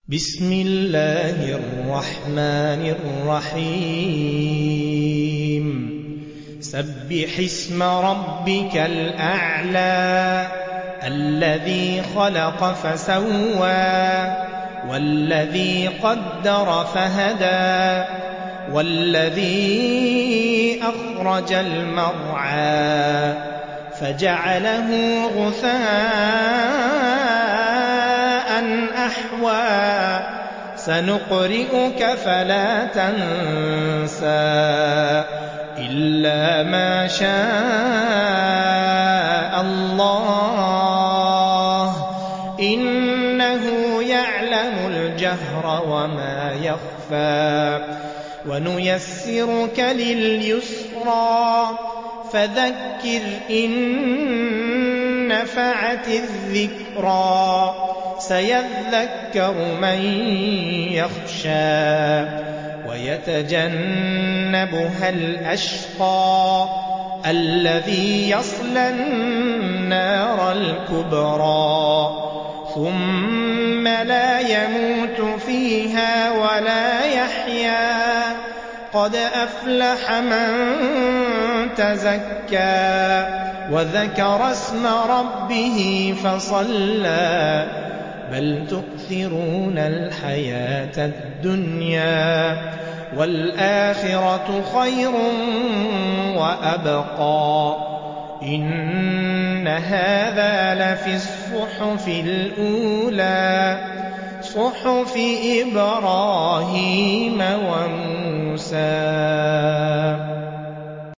بسم الله الرحمن الرحيم سبح اسم ربك الأعلى الذي خلق فسوى والذي قدر فهدى والذي أخرج المرعى فجعله غثاء أحوى سنقرئك فلا تنسى إلا ما شاء الله إنه يعلم الجهر وما يخفى ونيسرك لليسرى فذكر إن نفعت الذكرى سيذكر من يخشى ويتجنبها الأشقى الذي يصلى النار الكبرى ثم لا يموت فيها ولا يحيا قد أفلح من تزكى وذكر اسم ربه فصلى بل تؤثرون الحياة الدنيا والآخرة خير وأبقى إن هذا لفي الصحف الأولى صحف إبراهيم وموسى